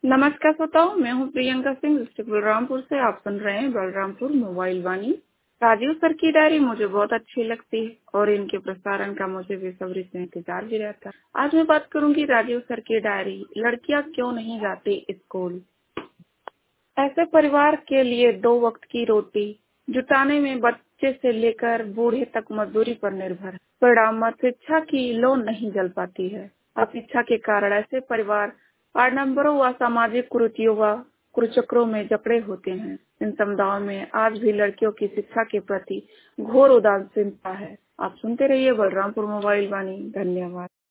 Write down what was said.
नमस्कार श्रोताओं, मैं हूं प्रियंका सिंह डिस्ट्रिक्ट बलरामपुर से। आप सुन रहे हैं बलरामपुर मोबाइल वाणी। राजीव सर की डायरी मुझे बहुत अच्छी लगती है और इनके प्रसारण का मुझे बेसब्री से इंतजार भी रहता है। आज मैं बात करूंगी राजीव सर की डायरी, लड़कियां क्यों नहीं जाती स्कूल। ऐसे परिवार के लिए 2 वक्त की रोटी जुटाने में बच्चे से लेकर बूढ़े तक मजदूरी पर निर्भर है। परिणाम शिक्षा की लोन नहीं जल पाती है। अशिक्षा के कारण ऐसे परिवार आडंबरों व सामाजिक कुरीतियों व कुचक्रों में जकड़े होते हैं। इन समुदायों में आज भी लड़कियों की शिक्षा के प्रति घोर उदासीनता है। आप सुनते रहिए बलरामपुर मोबाइल वाणी। धन्यवाद।